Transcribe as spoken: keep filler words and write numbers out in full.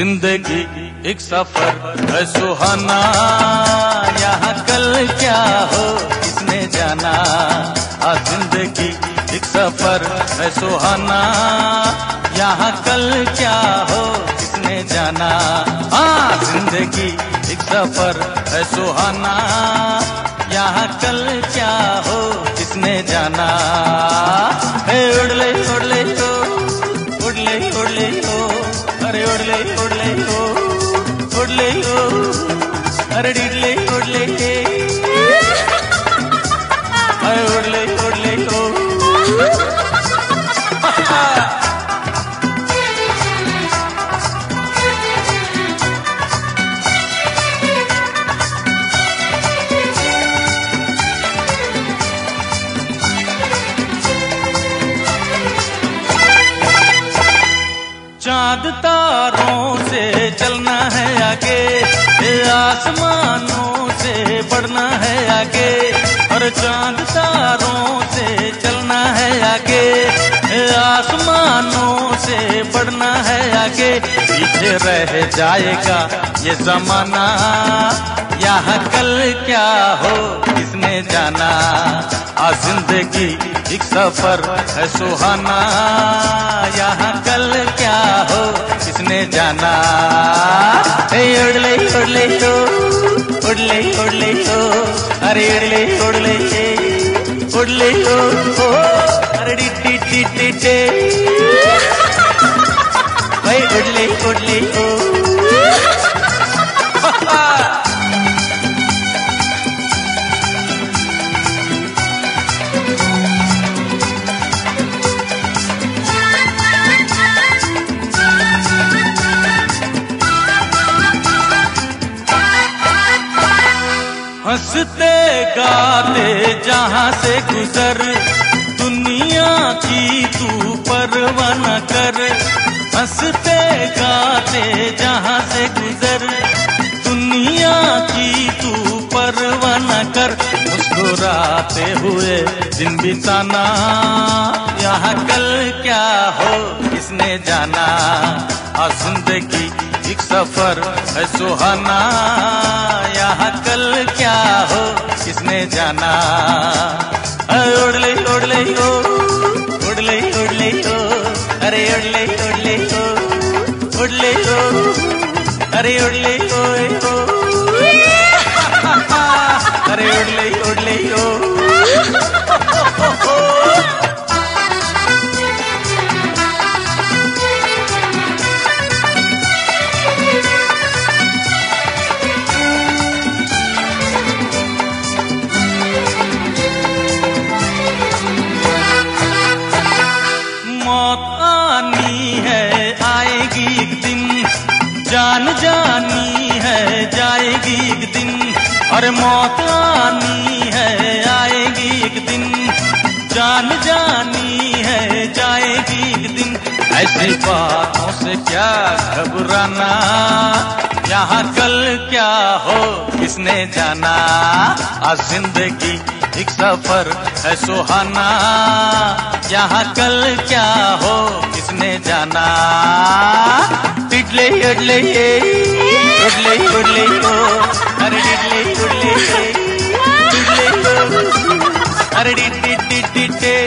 जिंदगी एक सफर है सुहाना, यहाँ कल क्या हो किसने जाना। आ जिंदगी एक सफर है सुहाना, यहाँ कल क्या हो किसने जाना। हाँ जिंदगी एक सफर है सुहाना, यहाँ कल क्या हो किसने जाना। हे उड़ले उड़ले हो, उड़ले उड़ले हो, अरे उड़ले उड़ले हो, उड़ले हो, अरे डिडले उड़ले हे, अरे उड़ले उड़ले हो। चांद तारों से चलना है आगे, आसमानों से बढ़ना है आगे। और चांद तारों से चलना है आगे, आसमानों से बढ़ना है आगे। पीछे रह जाएगा ये जमाना, यहाँ कल क्या हो किसने जाना। आ जिंदगी एक सफर है सुहाना, यहाँ कल क्या हो किसने जाना। हे उड़ले उड़ले हो, उड़ले उड़ले हो, अरे उड़ले उड़ले उड़ले हो, अरे डी डी डी डी भाई उड़ले उड़ले हो। हंसते गाते जहाँ से गुजर, दुनिया की तू परवाह न कर। हंसते गाते जहाँ से गुजर, दुनिया की तू परवाह न कर। मुस्कुराते हुए दिन बिताना, यहाँ कल क्या हो किसने जाना। आ जिंदगी एक सफर है सुहाना, यहाँ कल क्या हो किसने जाना। उड़ले उड़ले हो, उड़ले उड़ले हो, अरे उड़ले उड़ले हो, उड़ले हो, अरे उड़ले हो, अरे उड़ले उड़ले हो। मौत आनी है आएगी एक दिन, जान जानी है जाएगी एक दिन। और मौत आनी है आएगी एक दिन, जान जानी है जाएगी एक दिन। ऐसी बातों से क्या घबराना, यहाँ कल क्या हो किसने जाना। आज जिंदगी एक सफर है सुहाना, यहाँ कल क्या हो किसने जाना। टिडले उड़ले उड़ले उड़ले हो, अरे डिडले उड़ले डिडले हो, अरे डी डी डी डी